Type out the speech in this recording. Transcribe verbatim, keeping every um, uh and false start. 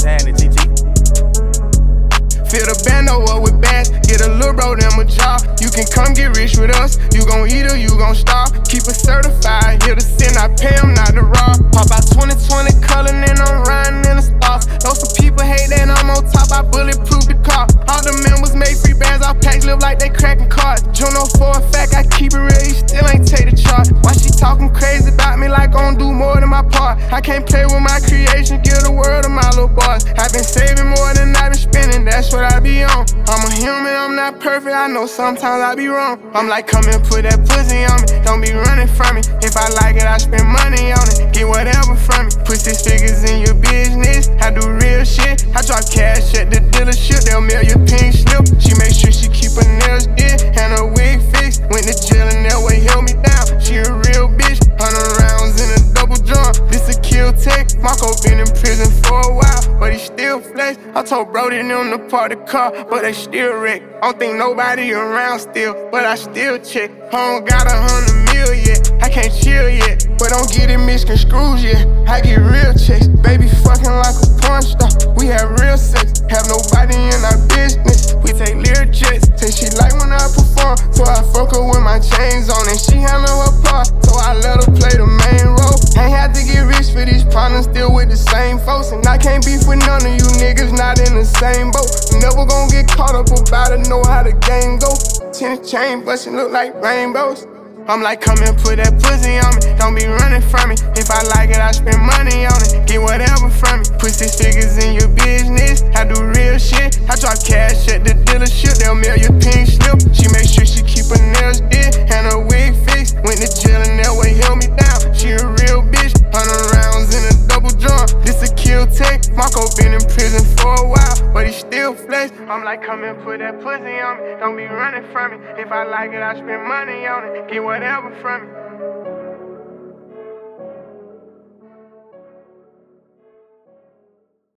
What's happening, T T? Fill the bando up with bags, get a little bro them a job. You can come get rich with us, you gon' eat or you gon' starve. Keep it certified, here to sin, I pay them not to rob. Pop out twenty twenty color and I'm riding in the stars. Know some people hate that I'm on top, I bulletproof the car. All the members make free bands, all packs live like they cracking cards. Juno for a fact, I keep it real, you still ain't take the charge. Why she talking crazy about me like I don't do more than my part? I can't play with my creation, give the world to my little boss. I've been saving more than I've been spending, that's what I be on. I'm a human, I'm not perfect, I know sometimes I be wrong. I'm like, come and put that pussy on me, don't be running from me. If I like it, I spend money on it, get whatever from me. Put six figures in your business, I do real shit. I drop cash at the dealership, they'll mail your pink slip. She make sure she keep her nails did and her wig fixed. Went to jail and that way held me down. She a real bitch, hundred rounds in a double drum. This a kill tech, Marco been in prison for a while, but he still flex. I told Brody them to park the car, but they still wreck. I don't think nobody around still, but I still check. I don't got a hundred mil yet, I can't chill yet, but don't get it misconstrued yet. I get real checks, baby fucking like a porn star. We have real sex, have nobody in our business. We take lyric jets, say she like when I perform, so I fuck her with my chains on, and she handle her part, so I let her play the main role. Ain't had to get rich for these partners, still with the same folks, and I can't beef with none of you niggas not in the same boat. Never gon' get caught up about it, know how the game go. Tennis chain bustin' look like rainbows. I'm like, come and put that pussy on me, don't be running from me. If I like it, I spend money on it, get whatever from me. Put six figures in your business, I do real shit. I drop cash at the dealership, they'll mail your pink slip. She make sure she keep her nails did and her wig fixed. Went to jail and that way held me down. She a real bitch, hundred rounds in a double drum. This a kill tech, Marco been in prison for a while, but he still flex. I'm like, come and put that pussy on me, don't be running from me. If I like it, I spend money on it, get whatever from me.